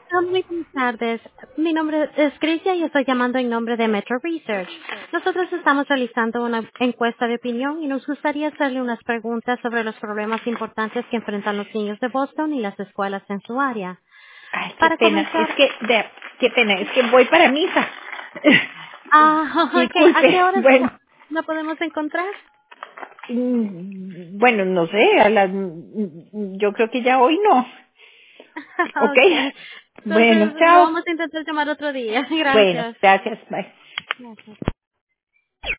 Muy buenas tardes. Mi nombre es Crisia y estoy llamando en nombre de Metro Research. Nosotros estamos realizando una encuesta de opinión y nos gustaría hacerle unas preguntas sobre los problemas importantes que enfrentan los niños de Boston y las escuelas en su área. Ay, qué Para pena, comenzar, qué pena, es que voy para misa. ok, ¿a qué Disculpe, horas bueno, la podemos encontrar? bueno, no sé, yo creo que ya hoy no. ¿Ok? Ok, Bueno, entonces lo chao. vamos a intentar llamar otro día. Bueno, Gracias. gracias, bye. Gracias.